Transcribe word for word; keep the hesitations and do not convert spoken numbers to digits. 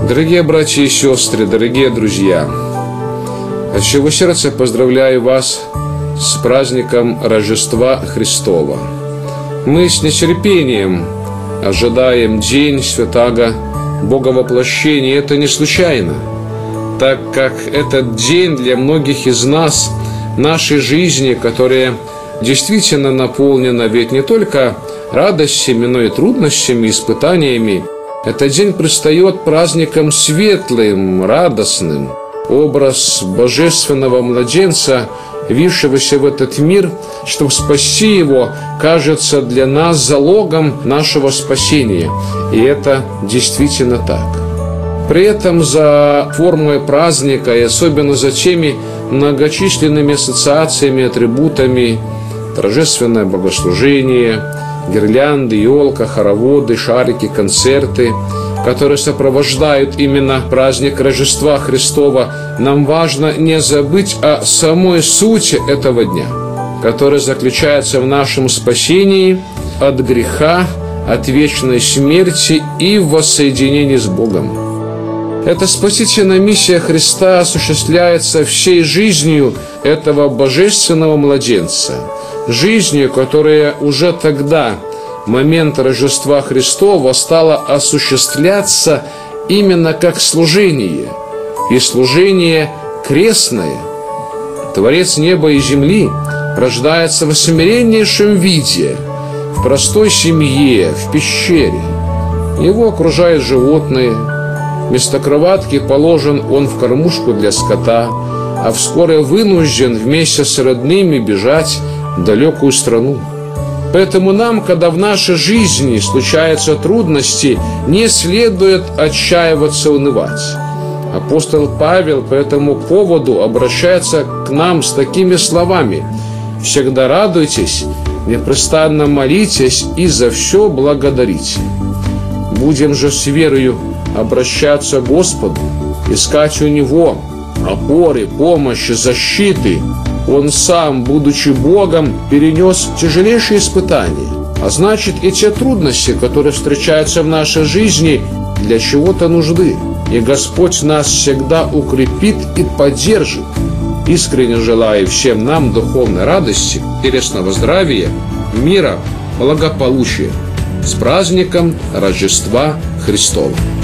Дорогие братья и сестры, дорогие друзья, от всего сердца поздравляю вас с праздником Рождества Христова. Мы с нетерпением ожидаем день святаго Боговоплощения. Это не случайно, так как этот день для многих из нас, нашей жизни, которая действительно наполнена ведь не только радостями, но и трудностями, испытаниями, этот день предстает праздником светлым, радостным. Образ божественного младенца, явившегося в этот мир, чтобы спасти его, кажется для нас залогом нашего спасения. И это действительно так. При этом за формой праздника и особенно за теми многочисленными ассоциациями, атрибутами, торжественное богослужение, гирлянды, елка, хороводы, шарики, концерты, которые сопровождают именно праздник Рождества Христова, нам важно не забыть о самой сути этого дня, которая заключается в нашем спасении от греха, от вечной смерти и в воссоединении с Богом. Эта спасительная миссия Христа осуществляется всей жизнью этого божественного младенца, жизнью, которая уже тогда, в момент Рождества Христова, стала осуществляться именно как служение, и служение крестное. Творец неба и земли рождается в смиреннейшем виде, в простой семье, в пещере. Его окружают животные. Вместо кроватки положен он в кормушку для скота, а вскоре вынужден вместе с родными бежать в далекую страну. Поэтому нам, когда в нашей жизни случаются трудности, не следует отчаиваться, унывать. Апостол Павел по этому поводу обращается к нам с такими словами: «Всегда радуйтесь, непрестанно молитесь и за все благодарите». Будем же с верою обращаться к Господу, искать у Него опоры, помощи, защиты. Он сам, будучи Богом, перенес тяжелейшие испытания. А значит, и те трудности, которые встречаются в нашей жизни, для чего-то нужны. И Господь нас всегда укрепит и поддержит. Искренне желаю всем нам духовной радости, телесного здравия, мира, благополучия. С праздником Рождества Христова!